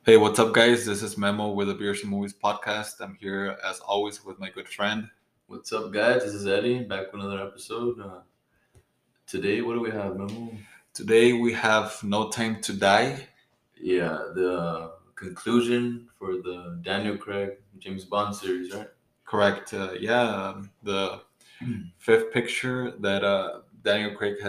Hey, what's up, guys? This is Memo with the Beers and Movies podcast. I'm here as always with my good friend. What's up, guys? This is Eddie back with another episode. Today, what do we have, Memo? Today we have No Time to Die. Yeah, the conclusion for the Daniel Craig James Bond series, right? Correct. The fifth picture that Daniel Craig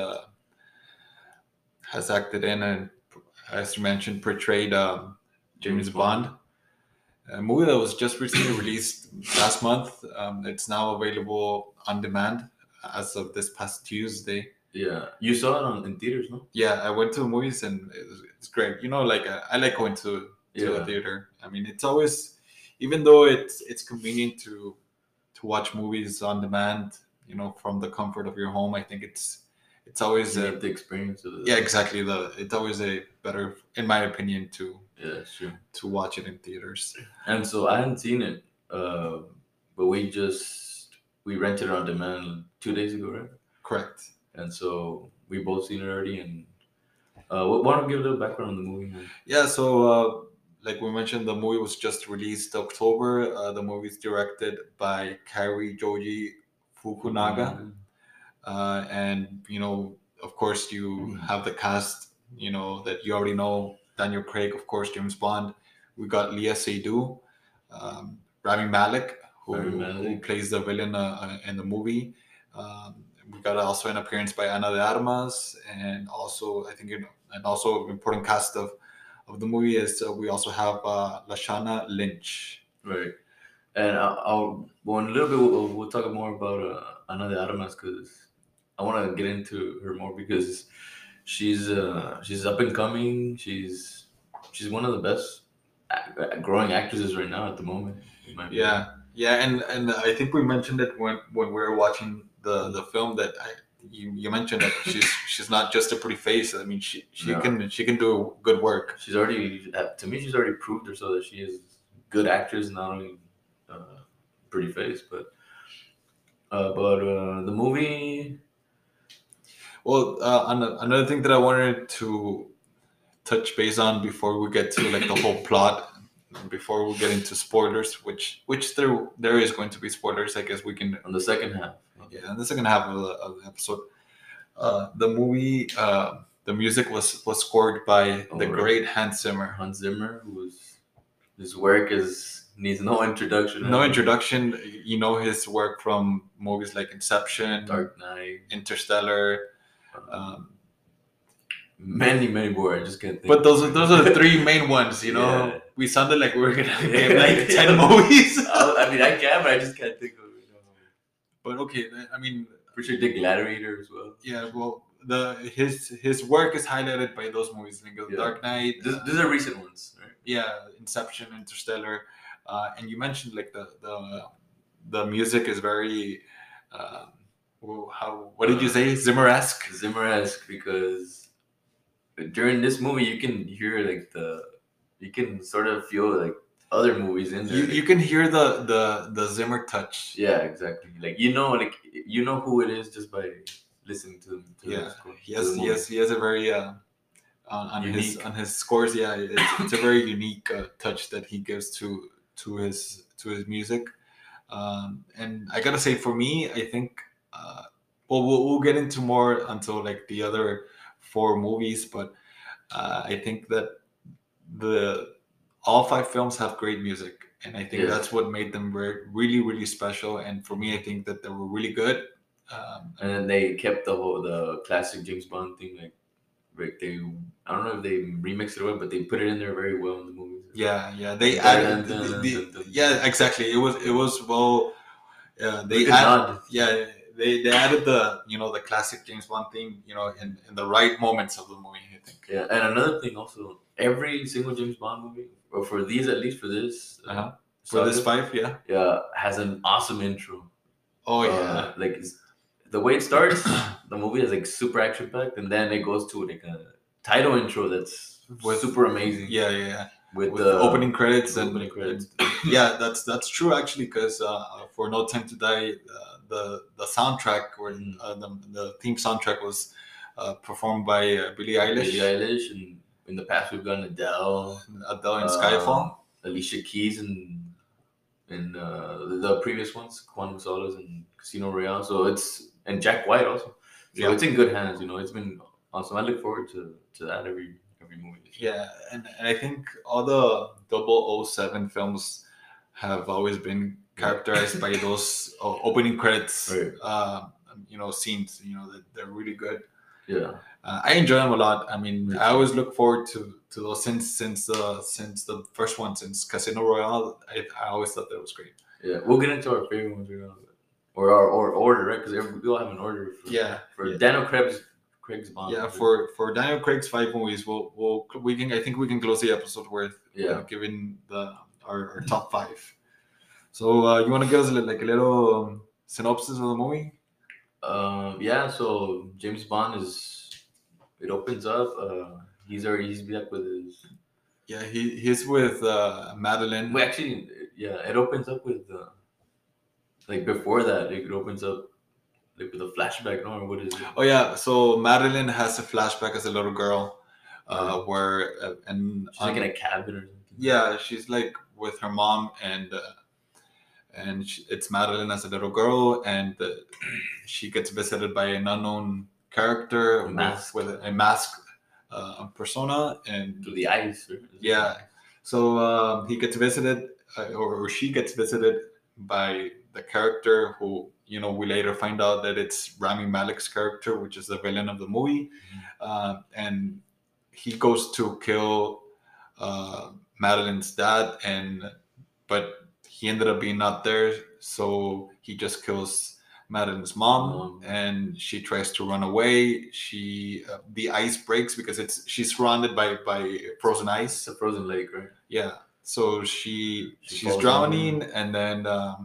has acted in and, as you mentioned, portrayed James Bond. A movie that was just recently released last month. It's now available on demand as of this past Tuesday. Yeah, you saw it in theaters, no? Yeah, I went to the movies and it's great. I like going to a theater. I mean, it's always, even though it's convenient to watch movies on demand, from the comfort of your home. I think it's always You need the experience of it. yeah, exactly. It's always a better, in my opinion, Yeah, sure. to watch it in theaters. And so I hadn't seen it, but we rented it on demand 2 days ago, right? Correct. And so we both seen it already. And why don't we give a little background on the movie? Man? Yeah, so like we mentioned, the movie was just released October. The movie is directed by Kari Joji Fukunaga. And of course, you have the cast. That you already know: Daniel Craig, of course, James Bond. We got Leah Seydoux, Rami Malek, who plays the villain in the movie. We got also an appearance by Ana de Armas, and also I think and also important cast of the movie is we also have Lashana Lynch. Right. And I'll well, in a little bit we'll talk more about Ana de Armas because I want to get into her more because she's up and coming. She's one of the best growing actresses right now at the moment. Yeah, and I think we mentioned it when we were watching the film that you mentioned that she's not just a pretty face. I mean, she can do good work. She's already to me she's already proved herself that she is good actress, not only pretty face, but the movie. Well, another thing that I wanted to touch base on before we get to like the whole plot, before we get into spoilers, which there is going to be spoilers. I guess we can on the second half. Yeah, in the second half of the episode, the movie, the music was scored by the great Hans Zimmer. Hans Zimmer, his work needs no introduction. No introduction. You know his work from movies like Inception, Dark Knight, Interstellar. Many more. I just can't think. But those are the three main ones. Yeah. We sounded like we were gonna name like 10 movies. I mean, I can, but I just can't think of it. But okay, I mean, for sure, The Gladiator as well. Yeah, well, his work is highlighted by those movies, like Dark Knight. These are recent ones, right? Yeah, Inception, Interstellar, and you mentioned like the music is very. What did you say? Zimmer-esque. Zimmer-esque, because during this movie you can hear you can sort of feel like other movies in there. You can hear the Zimmer touch. Yeah, exactly. Like you know who it is just by listening to he has a very on his scores. Yeah, it's a very unique touch that he gives to his music. And I gotta say, for me, I think we'll get into more until like the other four movies, but I think that all five films have great music, and I think that's what made them really special. And for me, I think that they were really good. And then they kept the classic James Bond theme, like I don't know if they remixed it or what, but they put it in there very well in the movies. Yeah, they added yeah, exactly. It was well. They added the classic James Bond theme, in the right moments of the movie, I think. Yeah, and another thing also, every single James Bond movie, or for these at least for this, for this five, has an awesome intro. Oh yeah, like the way it starts, the movie is like super action packed, and then it goes to like a title intro that's super amazing. Yeah. With the opening credits yeah, that's true actually, because for No Time to Die, the soundtrack or the theme soundtrack was performed by Billie Eilish. Billie Eilish, and in the past we've gotten Adele in Skyfall, Alicia Keys, and the previous ones, Juan Gonzalez and Casino Royale. So and Jack White also. So it's in good hands. It's been awesome. I look forward to that every movie. Yeah, and I think all the 007 films have always been characterized by those opening credits, right. Scenes. That they're really good. Yeah. I enjoy them a lot. I mean, I always look forward to those since the first one, since Casino Royale. I always thought that was great. Yeah, we'll get into our favorite ones right now, or our order, right? Because we all have an order. For Daniel Craig's Bond. Yeah, for Daniel Craig's 5 movies, I think we can close the episode with giving our top 5. So you want to give us a little synopsis of the movie? Yeah. So James Bond it opens up. He's back with his. Yeah, he's with Madeline. Well, actually, it opens up with before that. It opens up with a flashback. No, or what is it? Oh yeah, so Madeline has a flashback as a little girl, where she's in a cabin or something. Yeah, she's with her mom, and it's Madeline as a little girl, and she gets visited by an unknown character with a mask persona, and through the ice. Yeah, so he gets visited, or she gets visited by the character who we later find out that it's Rami Malek's character, which is the villain of the movie, and he goes to kill Madeline's dad, but he ended up being not there, so he just kills Madeline's mom, and she tries to run away. The ice breaks because she's surrounded by frozen ice. It's a frozen lake, right? Yeah. So she's drowning, and then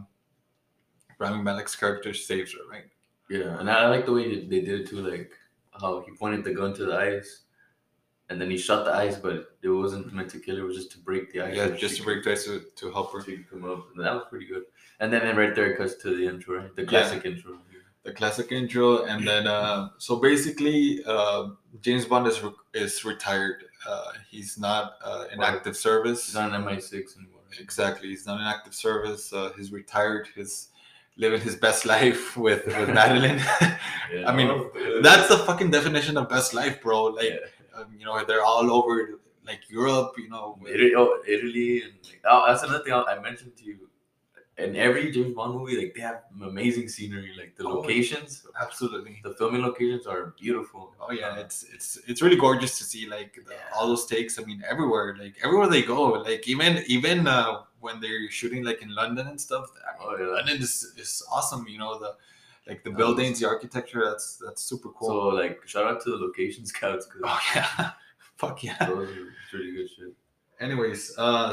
Rami Malek's character saves her, right? Yeah, and I like the way they did it too, like how he pointed the gun to the ice, and then he shot the ice, but it wasn't meant to kill her; it was just to break the ice. Yeah, just to break the ice to help her. So he could come up, and that was pretty good. And then right there it cuts to the intro, right? The classic intro. The classic intro, and then so basically, James Bond is retired. He's not in active service. He's not in MI6 anymore. Exactly, he's not in active service. He's retired. He's living his best life with Madeline. I mean, that's the fucking definition of best life, bro. They're all over Europe. Italy, and that's another thing I mentioned to you. In every James Bond movie, they have amazing scenery, the locations. Absolutely, the filming locations are beautiful. Oh yeah, it's really gorgeous to see all those takes. I mean, everywhere they go, even when they're shooting in London and stuff. London is awesome. The buildings, the architecture. That's super cool. So shout out to the location scouts. Oh yeah, fuck yeah, those are really good shit. Anyways,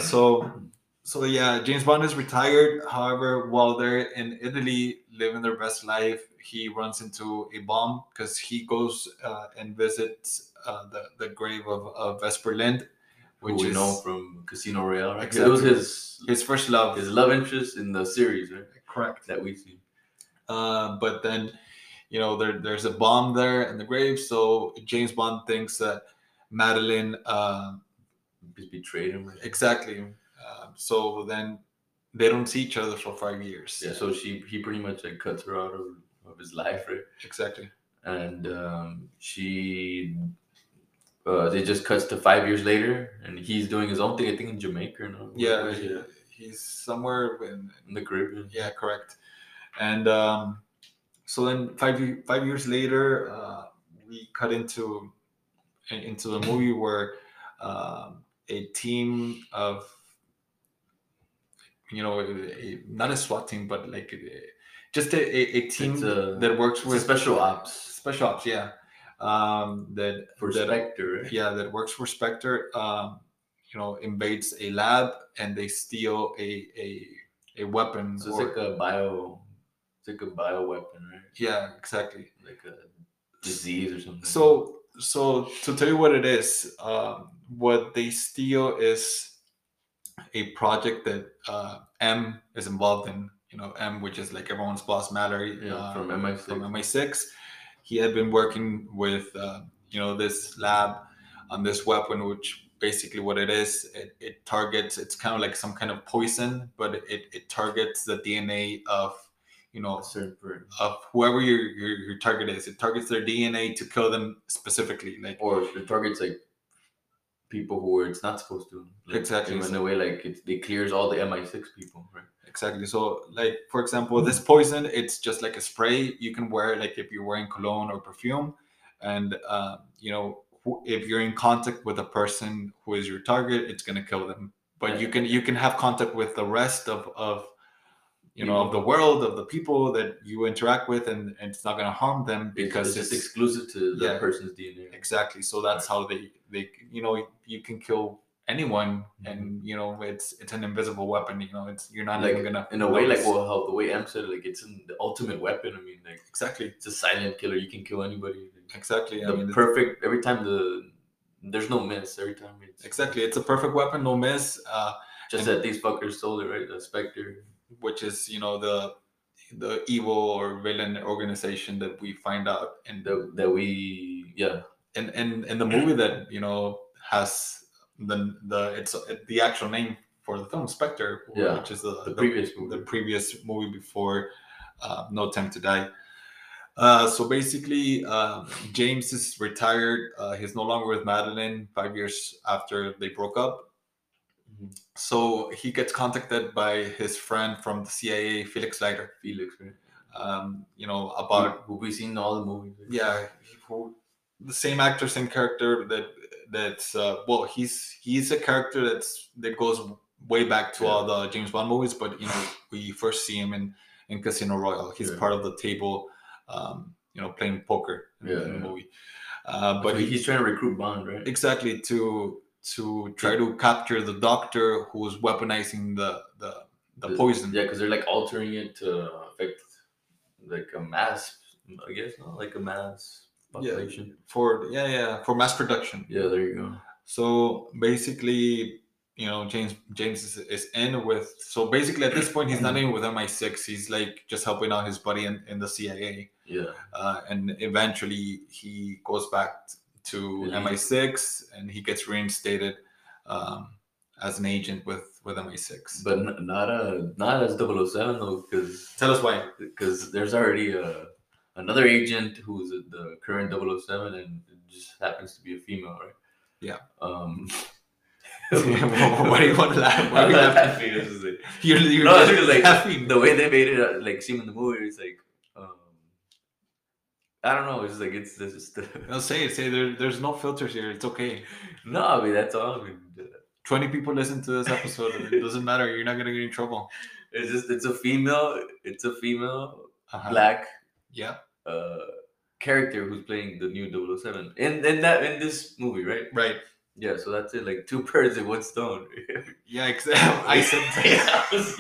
So yeah, James Bond is retired. However, while they're in Italy living their best life, he runs into a bomb because he goes and visits the grave of Vesper Lind, which we know from Casino Royale. Right? Exactly. It was his first love, his love interest in the series, right? Correct. That we see. But then, there's a bomb there in the grave, so James Bond thinks that Madeline betrayed him. Right? Exactly. So then they don't see each other for 5 years. Yeah, so he pretty much cuts her out of his life, right? Exactly. And it just cuts to 5 years later, and he's doing his own thing. I think in Jamaica, no? Yeah, he's somewhere in the Caribbean. Yeah, correct. And so then 5 years later, we cut into the movie where a team of not a SWAT team, but just a team that works with special ops. Yeah. Spectre. Right? Yeah, that works for Spectre. Invades a lab and they steal a weapon. So it's a bio weapon, right? Yeah, exactly. Like a disease or something. So to tell you what it is, what they steal is a project that M is involved in. M, which is everyone's boss, Mallory, from MI6. He had been working with this lab on this weapon, which basically what it is, it targets. It's kind of like some kind of poison, but it targets the DNA of A certain person. of whoever your target is. It targets their DNA to kill them specifically, like Or it targets like people who it's not supposed to. Like, Exactly. In a way, like it clears all the MI6 people, right? Exactly. So, like for example, this poison, it's just like a spray you can wear, like if you're wearing cologne or perfume, and if you're in contact with a person who is your target, it's gonna kill them. But Yeah. you can have contact with the rest of of the People. world, of the people that you interact with, and it's not gonna harm them because It's just exclusive to the yeah, person's DNA. exactly. So that's how they you can kill anyone, and it's an invisible weapon. It's you're not Like even gonna in a way, like notice. how the way M said, like it's the ultimate weapon. I mean, like Exactly. it's a silent killer. You can kill anybody. Exactly. The perfect every time there's no miss every time. Exactly. It's a perfect weapon, no miss. Just that these fuckers stole it, right? The Spectre, which is the evil or villain organization that we find out in that we in the movie that has it's the actual name for the film, Spectre, which is the previous movie. the previous movie before No Time to Die. So basically, James is retired. He's no longer with Madeline 5 years after they broke up. Mhm. So he gets contacted by his friend from the CIA, Felix Leiter. Felix, right? About who we've seen in all the movies. Right? Yeah, the same actor, same character. That's he's a character that goes way back to all the James Bond movies. But we first see him in Casino Royale. He's part of the table, playing poker in the movie. But so he's trying to recruit Bond, right? Exactly, to try to capture the doctor who's weaponizing the poison. Yeah, because they're like altering it to affect like a mass, I guess, no, like a mass population. For mass production. Yeah, there you go. So basically, James is in with. So basically, at this point, he's not in with MI6. He's like just helping out his buddy in the CIA. Yeah. And eventually, he goes back to MI6, and he gets reinstated as an agent with MI6. But not as 007 though, because tell us why. Because there's already another agent who's the current 007, and it just happens to be a female, right? Yeah. Why do you want to laugh? Why are you laughing? You're no, it's like laughing. The way they made it like seem in the movie, it's like I don't know. It's just like it's just. I'll say there's no filters here. It's okay. No, I mean that's all. I mean, 20 people listen to this episode. It doesn't matter. You're not gonna get in trouble. It's a female. It's a female black. Yeah. Character who's playing the new 007 in this movie, right? Right. Yeah. So that's it. Like two birds in one stone. Yeah. Exactly. I said that.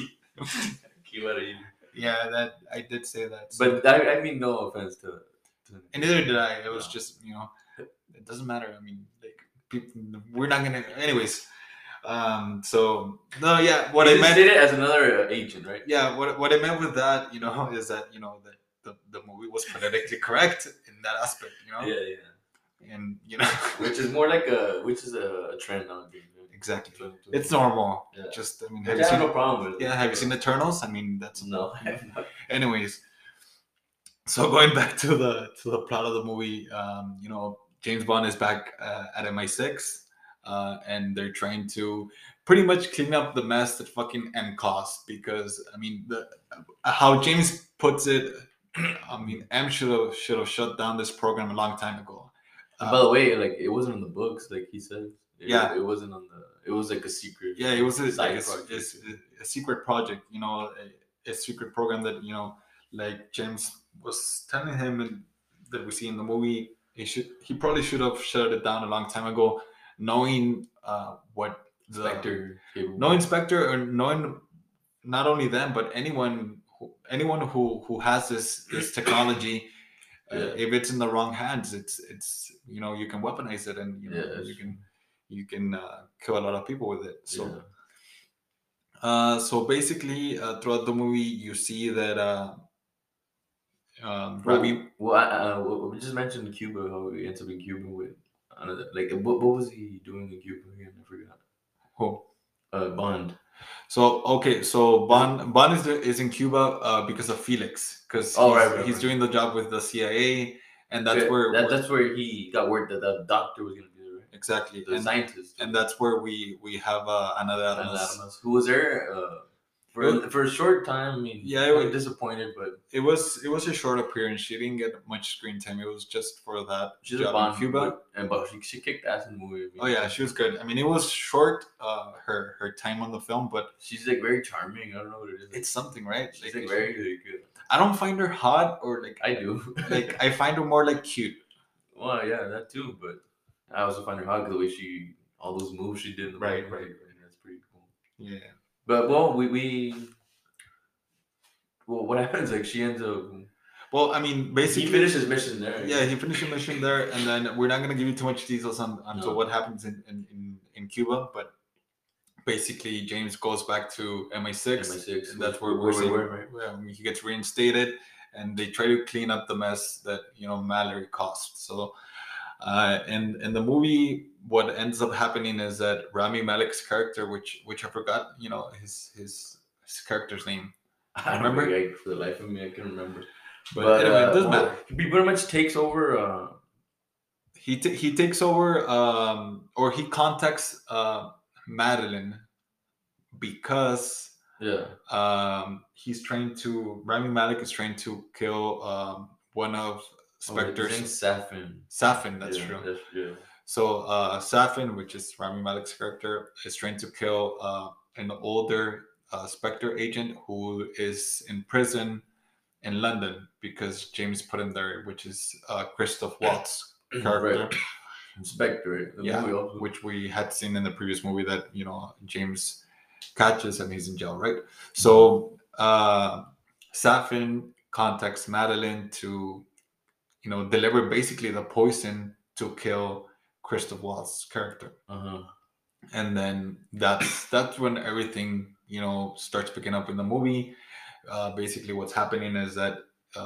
Yeah, that I did say that. So. But I mean, no offense to and neither did I. It was just it doesn't matter. I mean, like people, we're not gonna. Anyways. So no, yeah. What I meant did it as another agent, right? Yeah. What I meant with that, is that that the movie was politically correct in that aspect. Yeah, yeah. And which is more like a trend nowadays. Exactly. It's normal. Yeah. Just I mean, have you seen no problem with it? Yeah. Have you seen Eternals? I mean, that's no. I have not. Anyways, so going back to the plot of the movie, James Bond is back at MI6. And they're trying to pretty much clean up the mess that fucking M caused, because I mean how James puts it, I mean M should have shut down this program a long time ago. And by the way, like it wasn't in the books, like he said. Yeah, it wasn't on it was like a secret. Yeah, it was a secret project. A secret program that like James was telling him, and that we see in the movie. He probably should have shut it down a long time ago. Knowing what Spectre, knowing Spectre, or knowing not only them but anyone who has this technology, if it's in the wrong hands, it's you can weaponize it, and you can kill a lot of people with it. So so basically, throughout the movie, you see that Robbie. we just mentioned Cuba, how he ends up in Cuba with another like what was he doing in Cuba again? I forgot. Who? Bond. So okay, so Bond is in Cuba because of Felix, because Oh, right, he's right. doing the job with the CIA, and that's Yeah, where that's where he got word that the doctor was gonna be there, right? exactly, The scientist. and that's where we have another And Armas. Adamas, who was there for a short time. I mean, Yeah, kind of disappointed, but it was a short appearance. She didn't get much screen time. It was just for that she's a job Bond, in Cuba. but she kicked ass in the movie. I mean, Oh yeah, she was good. I mean, it was short, her time on the film, but she's like very charming. I don't know what it is. it's something, right? She's like very good. I don't find her hot or like I do. like I find her more like cute. Well, yeah, that too. But I also find her hot the way she all those moves she did. In the Right. That's pretty cool. Yeah. But well, well, what happens? Like she ends up. Well, I mean, basically, he finishes mission there. Yeah, he finished the mission there, and then we're not gonna give you too much details on what happens in Cuba, but basically James goes back to MI6. MI6. And that's where we were, right? He gets reinstated, and they try to clean up the mess that Mallory caused. So, in the movie, what ends up happening is that Rami Malek's character, which I forgot, his character's name. I don't remember. For the life of me, I can remember. But anyway, it doesn't matter. He pretty much takes over. He takes over, or he contacts Madeline because he's trying to. Rami Malek is trying to kill one of Spectre's. Safin. Safin, that's true. So Safin, which is Rami Malek's character, is trying to kill an older Spectre agent who is in prison in London because James put him there, which is Christoph Waltz character. Right. Spectre, movie which we had seen in the previous movie that James catches and he's in jail, right? So Safin contacts Madeline to deliver basically the poison to kill Christoph Waltz's character. And then that's when everything starts picking up in the movie. Basically what's happening is that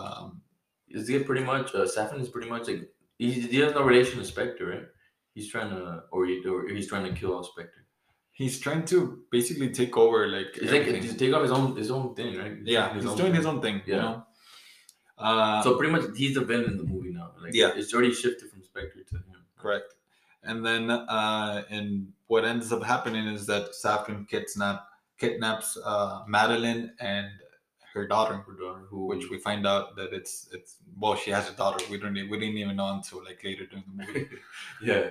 is he pretty much Safin is pretty much like he has no relation to Spectre, right? He's trying to or he's trying to kill all Spectre. He's trying to basically take over, like it's like just take on his own thing, right? He's doing his own thing. So pretty much he's the villain in the movie now. Like it's already shifted from Spectre to him. Correct. And then and what ends up happening is that Safin kidnaps Madeline and her daughter, which we find out that it's she has a daughter. We didn't even know until like later during the movie. Yeah.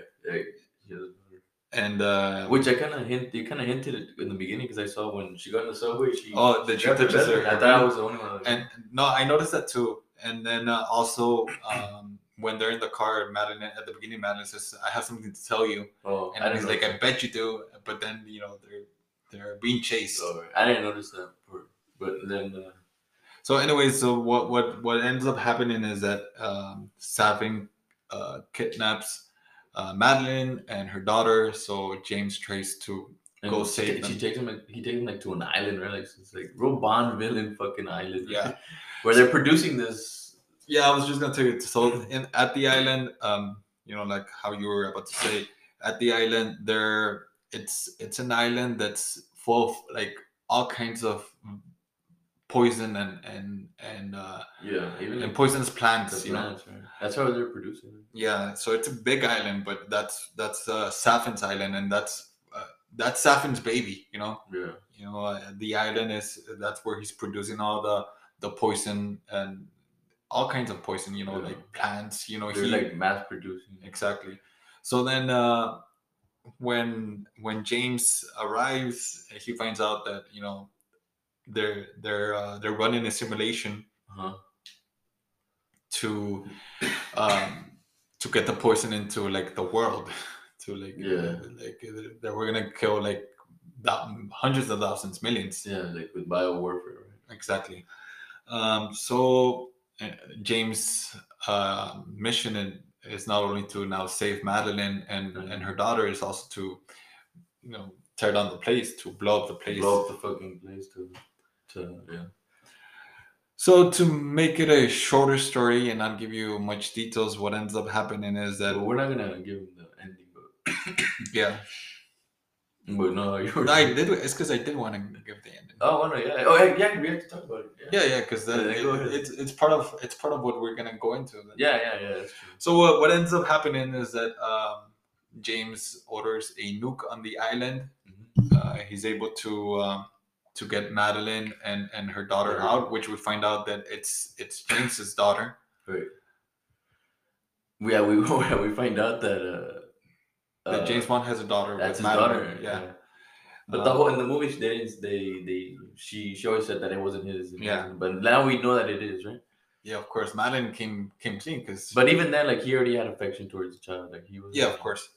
And which you kind of hinted it in the beginning because I saw when she got in the subway. She touches her. I thought I was the only one. And no, I noticed that too. And then also when they're in the car, Madeline at the beginning, Madeline says, "I have something to tell you." And he's like, "I bet you do." But then they're being chased. I didn't notice that part. But then. So anyway, so what ends up happening is that Safin kidnaps Madeline and her daughter. So James tries to go save them. He takes him like to an island, right? Like it's like real Bond villain fucking island. Yeah, where they're producing this. Yeah, I was just gonna tell you. So at the island, like how you were about to say, at the island it's an island that's full of like all kinds of poison and even poisonous plants. Right? That's how they're producing it. Yeah, so it's a big island, but that's Safin's island, and that's Safin's baby. Yeah. The island that's where he's producing all the poison and all kinds of poison. Like plants. They're like mass producing. Exactly. So then when James arrives, he finds out that they're running a simulation to get the poison into like the world, to like that we're gonna kill like hundreds of thousands, millions. Yeah, like with bio warfare. Right? Exactly. So James' mission is not only to now save Madeline and her daughter, is also to tear down the place, to blow up the place, blow up the fucking place to So to make it a shorter story and not give you much details, what ends up happening is that Well, we're not gonna give him the ending, yeah, but no, you were no, I saying. did. It's because I did want to give the ending. Oh, no, yeah. Oh, yeah, we have to talk about it. Yeah, Yeah, because Go ahead. it's part of what we're gonna go into. Then. Yeah, that's true. So what ends up happening is that James orders a nuke on the island. He's able to get Madeline and her daughter out, which we find out that it's James's daughter. Right. Yeah, we find out That James Bond has a daughter. That's with his Madeline. daughter. Yeah. But the whole in the movie, she always said that it wasn't his. Yeah. But now we know that it is, right? Yeah, of course. Madeline came clean because. But even then, like he already had affection towards the child. Like he was. Yeah, of course.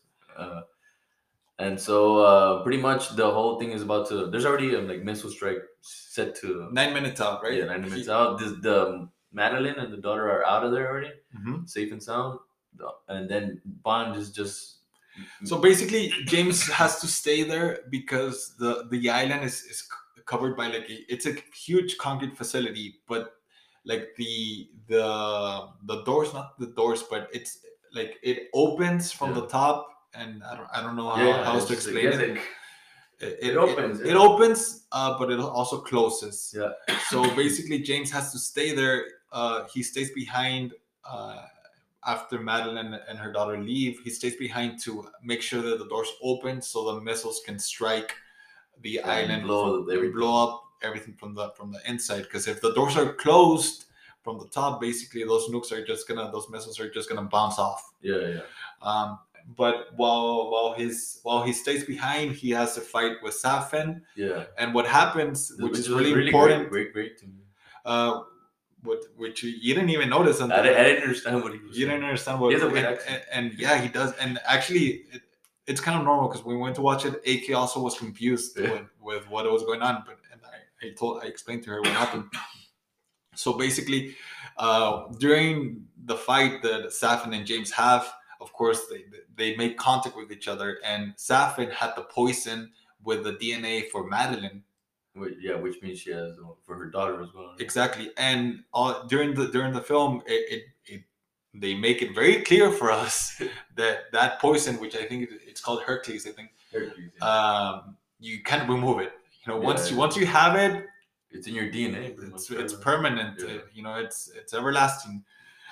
And so pretty much the whole thing is about to. There's already a like missile strike set to 9 minutes out, right? Yeah, 9 minutes out. The Madeline and the daughter are out of there already, safe and sound. And then Bond is just. So basically, James has to stay there because the island is covered by it's a huge concrete facility, but like the doors, not the doors, but it's like it opens from the top, and I don't know how else to explain it. It opens. It opens, but it also closes. Yeah. So basically, James has to stay there. He stays behind. After Madeline and her daughter leave, he stays behind to make sure that the doors open so the missiles can strike the island, blow up everything from the inside. Because if the doors are closed from the top, basically those missiles are just gonna bounce off. Yeah. But while he stays behind, he has to fight with Safin. Yeah. And what happens, which is really important. Great to me. Which you didn't even notice. I didn't understand what he was. You didn't understand what. And yeah, he does. And actually, it's kind of normal because when we went to watch it, AK also was confused with what was going on. But I explained to her what happened. So basically, during the fight that Safin and James have, of course, they make contact with each other, and Safin had the poison with the DNA for Madeline. Yeah, which means she has for her daughter as well. Right? Exactly, and during the film, they make it very clear for us that poison, which I think it's called Hercules, I think. Hercules. Yeah. You can't remove it. Once you have it, it's in your DNA. It's permanent. Yeah. It's everlasting.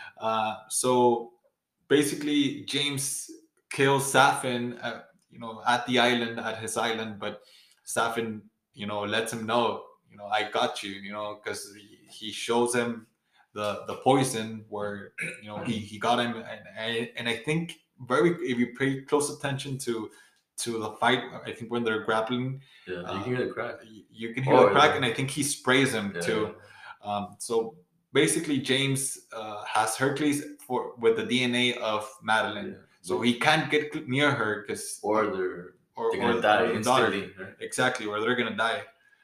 So basically, James kills Safin. At the island, at his island, but Safin, lets him know, I got you, because he shows him the poison where, he got him. And I think if you pay close attention to the fight, I think when they're grappling, you can hear the crack. You can hear the crack, and I think he sprays him too. So basically, James has Hercules with the DNA of Madeline. Yeah. So he can't get near her because they're gonna die instantly. Right? Exactly, or they're gonna die.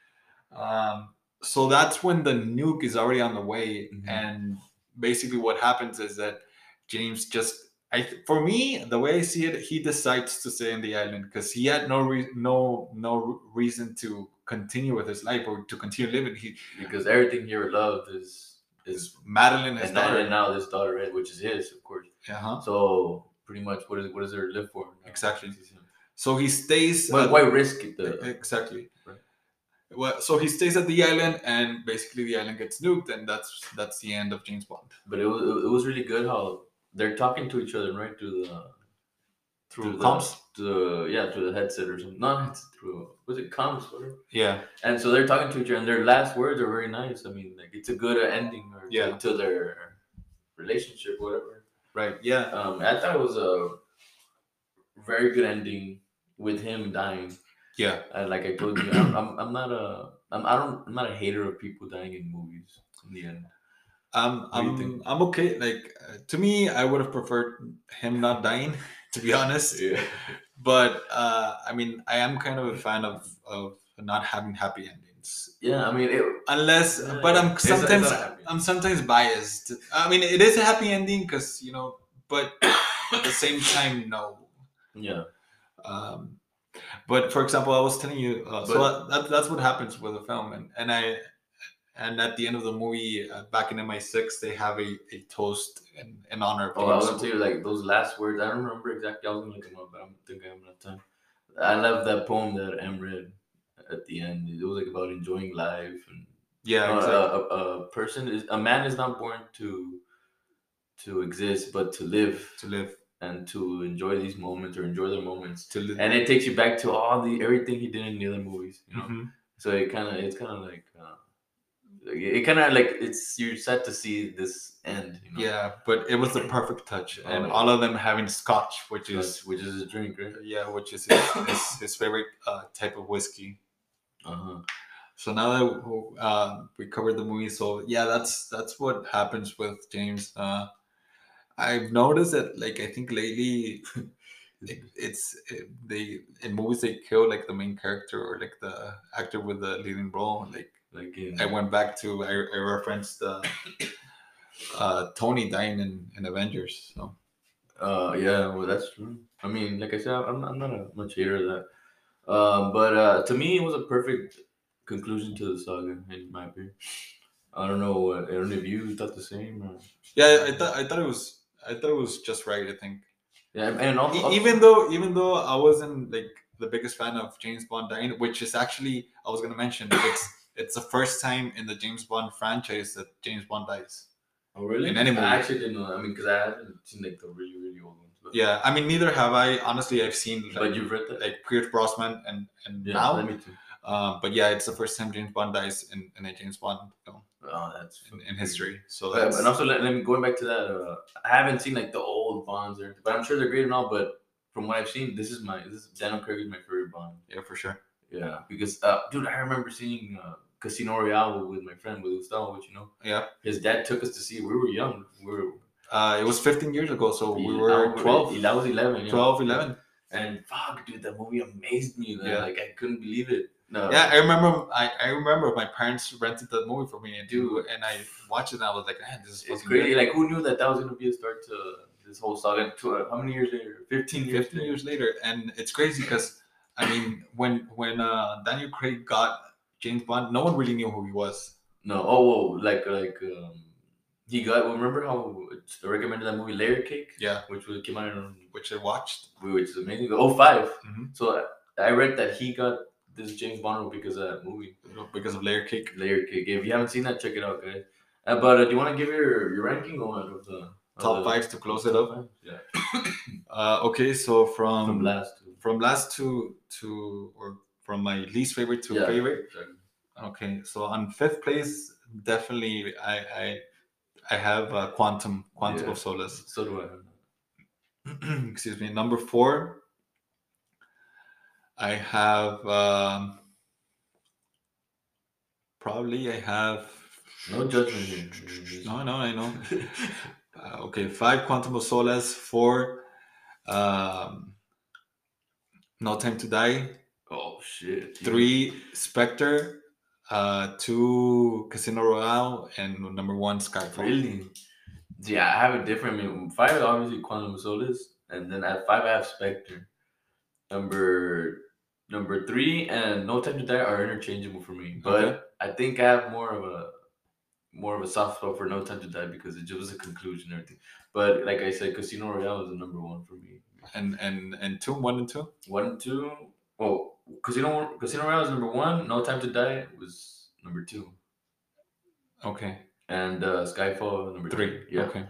So that's when the nuke is already on the way, and basically what happens is that James for me, the way I see it, he decides to stay on the island because he had no reason to continue with his life or to continue living. Because everything he loved is Madeline, his daughter, and now this daughter, right, which is his, of course. So pretty much, what does there live for? Now? Exactly. So he stays. Why risk it? Exactly. Right. Well, so he stays at the island, and basically the island gets nuked, and that's the end of James Bond. But it was really good how they're talking to each other, right, through comms, through the headset or something. Not through, was it comms? Whatever. Yeah. And so they're talking to each other, and their last words are very nice. I mean, like it's a good ending to their relationship, whatever. Right. Yeah. I thought it was a very good ending with him dying. Yeah. And like I told you, I'm not a hater of people dying in movies. In the end. I'm okay. Like to me, I would have preferred him not dying, to be honest. Yeah. But I mean, I am kind of a fan of not having happy endings. Yeah, I mean, but I'm sometimes biased. I mean, it is a happy ending because but at the same time, no. Yeah. But for example, I was telling you, so that's what happens with a film, and And at the end of the movie, back in MI6, they have a toast in honor of Oh, I was James. gonna tell you like those last words. I don't remember exactly. I was gonna look them up, but I don't think I have enough time. I love that poem that M read at the end. It was like about enjoying life and Yeah, exactly. a man is not born to exist, but to live To live, and to enjoy these moments or enjoy their moments. to live. And it takes you back to all the everything he did in the other movies, you know. Mhm. So it's kind of like it kind of like it's you're sad to see this end, you know. Yeah, but it was the perfect touch, Oh, and yeah. all of them having scotch, which Which is a drink, right? yeah, which is his favorite type of whiskey. Uh huh. So now that we covered the movie, so yeah, that's what happens with James. I've noticed that, like, I think lately, they in movies they kill like the main character or like the actor with the leading role. Like in I went back to I referenced Tony dying in Avengers. So yeah, well that's true. I mean, like I said, I'm not a much hater of that. But to me, it was a perfect conclusion to the saga, in my opinion. I don't know. I don't know if you thought the same. Or... yeah, I thought it was just right. I think Yeah, and also, even though I wasn't like the biggest fan of James Bond dying, which is actually I was gonna mention it's the first time in the James Bond franchise that James Bond dies. oh really? In any movie. I actually didn't know. I mean, because I haven't seen like the really really old ones. But... Yeah, I mean neither have I. Honestly, I've seen like, but you've read that, like Pierce Brosnan and yeah, now. me too. But yeah, it's the first time James Bond dies in a James Bond film Oh, that's in history. So but, that's and also let me going back to that. I haven't seen like the old Bonds, but I'm sure they're great and all. But from what I've seen, this is Daniel Craig is my favorite Bond. yeah, for sure. Yeah, because dude, I remember seeing Casino Royale with my friend with Gustavo, which you know. Yeah. His dad took us to see. We were young. It was 15 years ago, so we were 12. That was 11. Yeah. 12, 11. Yeah. And fuck, dude, that movie amazed me. Man. Yeah. Like I couldn't believe it. No. Yeah, I remember. I remember my parents rented the movie for me, and I watched it. and I was like, man, this is it's crazy. Good. Like who knew that was gonna be a start to this whole saga? How many years later? 15 years. 15 years later, and it's crazy because I mean, when Daniel Craig got James Bond, no one really knew who he was. No. Oh, like he got. Remember how I recommended that movie Layer Cake? Yeah, which came out in which I watched, which is amazing. 05. Mm-hmm. So I read that he got this James Bond role because of that movie. Because of Layer Cake. Layer Cake. If you haven't seen that, check it out, guys. But do you want to give your ranking on of the top fives to close it up? Five? Yeah. Okay, so from last to or from my least favorite to favorite. Exactly. Okay, so on fifth place, definitely I have Quantum of Solace. So do I. Excuse me. Number 4, I have probably I have no judgment here. No, I know. Okay, 5, Quantum of Solace. 4, No Time to Die. Oh shit. 3, Spectre. 2, Casino Royale, and number 1, Skyfall. Really? Yeah, I have a different. I mean, 5 is obviously Quantum of Solace, and then at 5 I have Spectre. Number 3 and No Time to Die are interchangeable for me, but I think I have more of a soft spot for No Time to Die because it just was a conclusion and everything. But like I said, Casino Royale is the number 1 for me. And 2, 1 and 2, 1 and 2. Well, Casino Royale is number 1. No Time to Die was number 2. Okay. And Skyfall number 3. Yeah. Okay.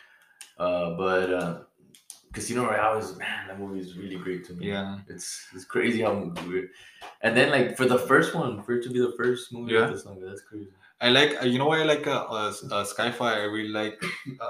But Casino Royale that movie is really great to me. Yeah. It's crazy how weird. And then like for the first one, for it to be the first movie of the song, that's crazy. I like you know why I like Skyfall. I really like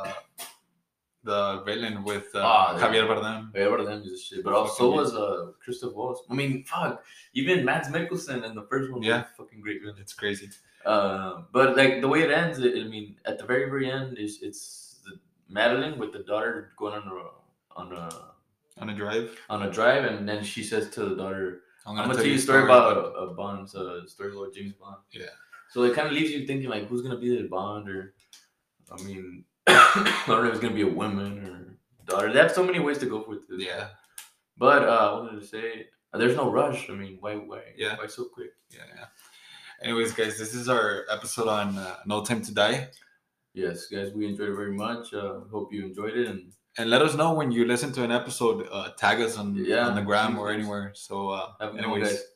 the villain with Javier Bardem. Javier Bardem is shit, but also was Christoph Waltz. I mean, fuck, even Mads Mikkelsen in the first one was fucking great villain. It's crazy. But like the way it ends, I mean, at the very end, it's Madeline with the daughter going on a drive, and then she says to the daughter, "I'm gonna tell you a story about Bond's story about James Bond." Yeah. So it kind of leaves you thinking like, who's gonna be the Bond, or I mean, I don't know if it's gonna be a woman or daughter. They have so many ways to go with this. Yeah. But I wanted to say, there's no rush. I mean, why? Yeah. Why so quick? Yeah. Anyways, guys, this is our episode on No Time to Die. Yes, guys, we enjoyed it very much. Hope you enjoyed it, and let us know when you listen to an episode. Tag us on Yeah, the gram please, or guys. anywhere. So, Have a good one, anyways, guys.